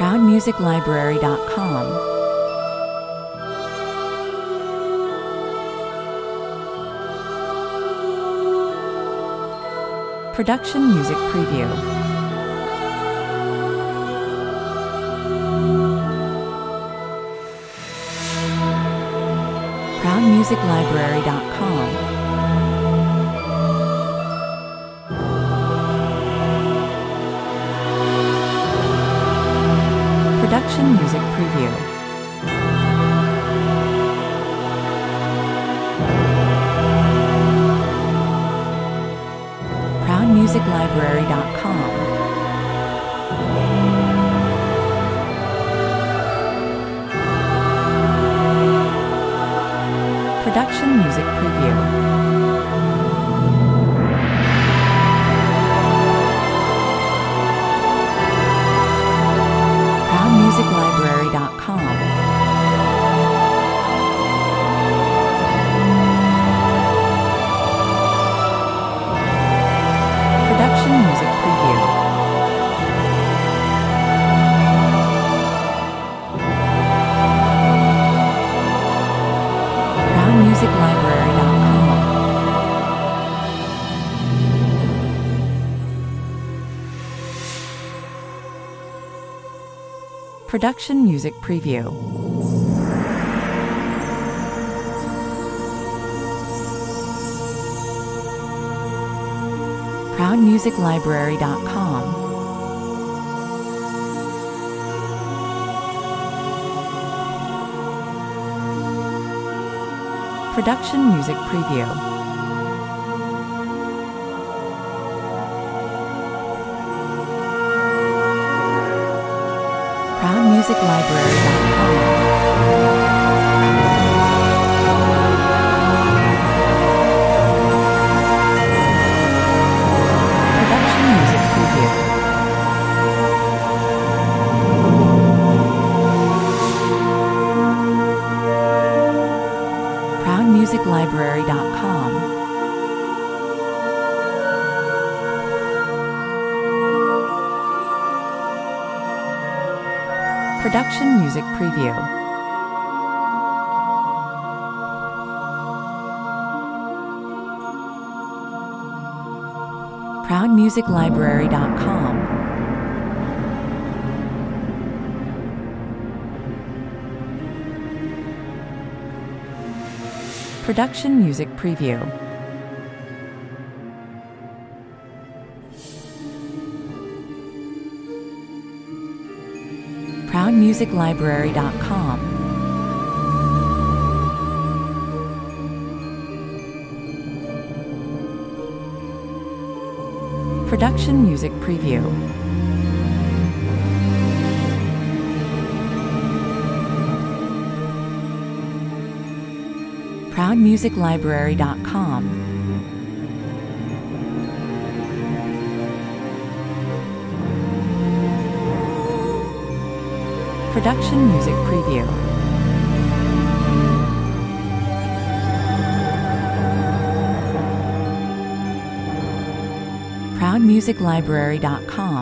ProudMusicLibrary.com. Production Music Preview. ProudMusicLibrary.com. Production Music Preview. ProudMusicLibrary.com. Production Music Preview. ProudMusicLibrary.com. Production Music Preview. ProudMusicLibrary.com. Production Music Preview. ProudMusicLibrary.com. Production Music Preview. ProudMusicLibrary.com. Production Music Preview. ProudMusicLibrary.com. Production Music Preview. ProudMusicLibrary.com. Production Music Preview. ProudMusicLibrary.com. Production Music Preview. ProudMusicLibrary.com. Production Music Preview. ProudMusicLibrary.com.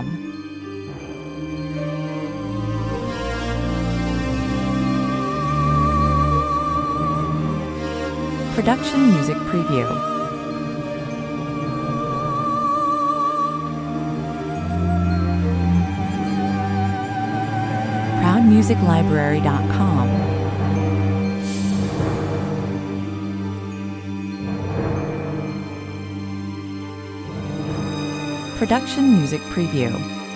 Production Music Preview. ProudMusicLibrary.com. Production Music Preview.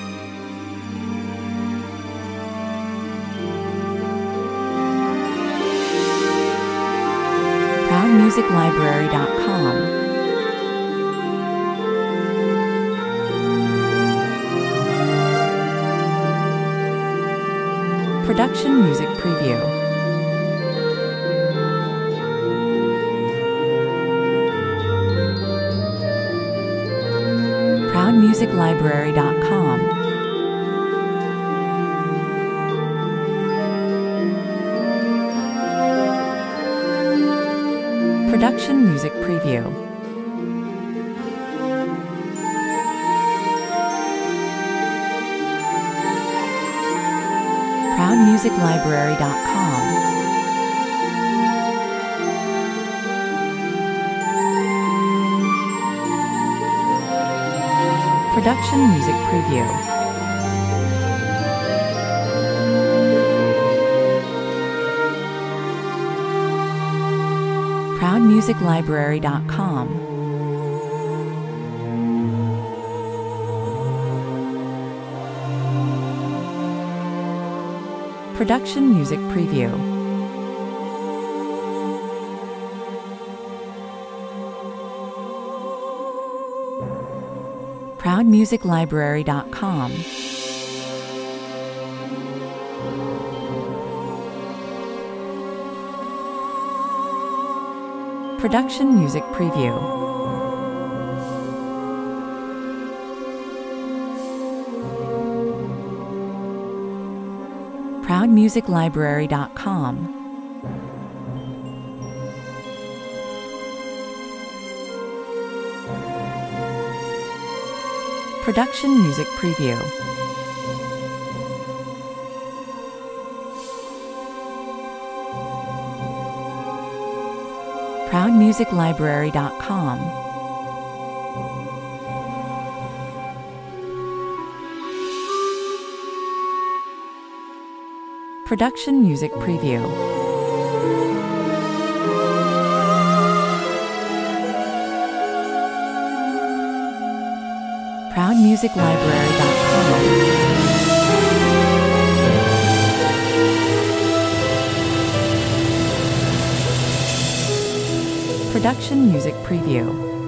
ProudMusicLibrary.com. Production Music Preview. ProudMusicLibrary.com. Production Music Preview. ProudMusicLibrary.com. Production Music Preview. ProudMusicLibrary.com. Production Music Preview. ProudMusicLibrary.com. Production Music Preview. ProudMusicLibrary.com. Production Music Preview. ProudMusicLibrary.com. Production Music Preview. ProudMusicLibrary.com. Production Music Preview.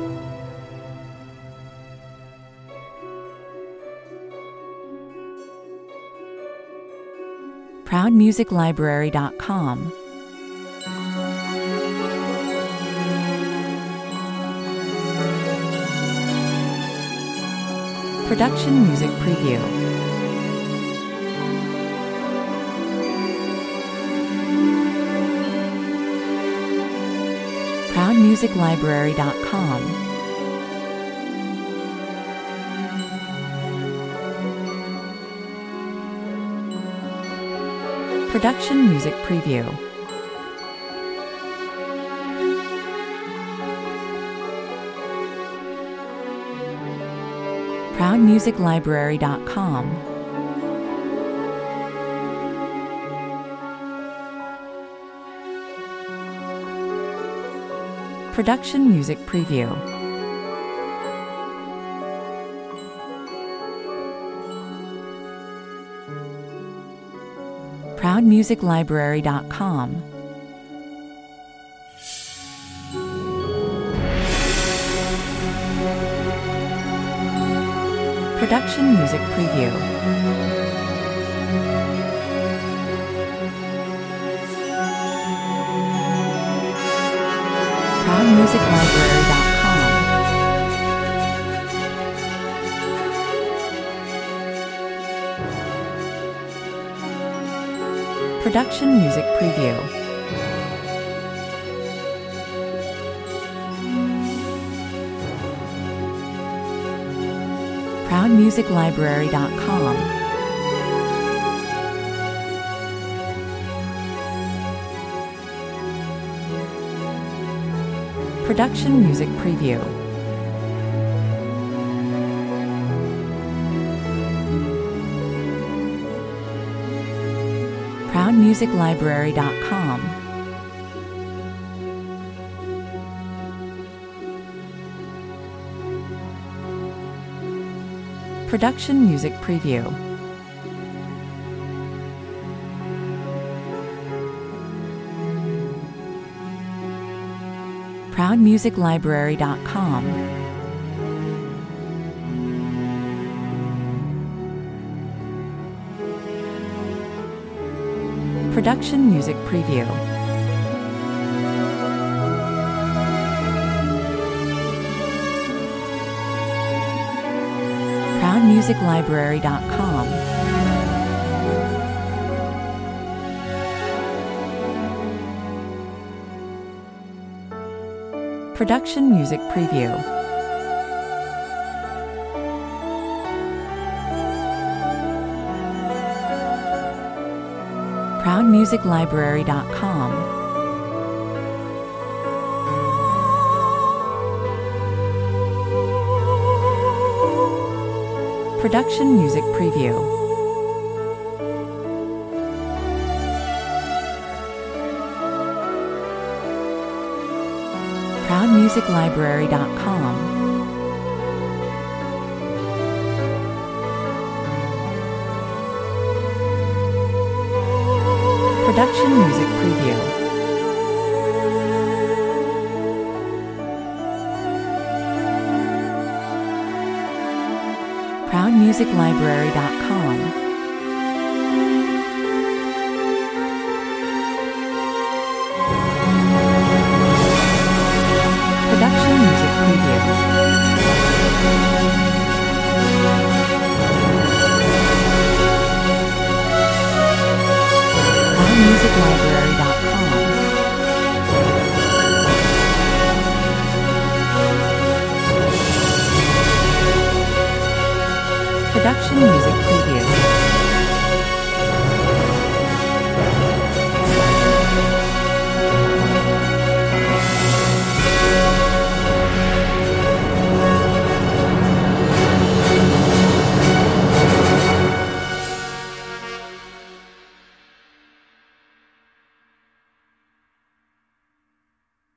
ProudMusicLibrary.com. Production Music Preview. ProudMusicLibrary.com. Production Music Preview. ProudMusicLibrary.com. Production Music Preview. ProudMusicLibrary.com. Production Music Preview. ProudMusicLibrary.com. Production Music Preview. ProudMusicLibrary.com. Production Music Preview. ProudMusicLibrary.com. Production Music Preview. ProudMusicLibrary.com. Production Music Preview. ProudMusicLibrary.com. Production Music Preview. ProudMusicLibrary.com. Production Music Preview. ProudMusicLibrary.com. Production Music Preview. ProudMusicLibrary.com.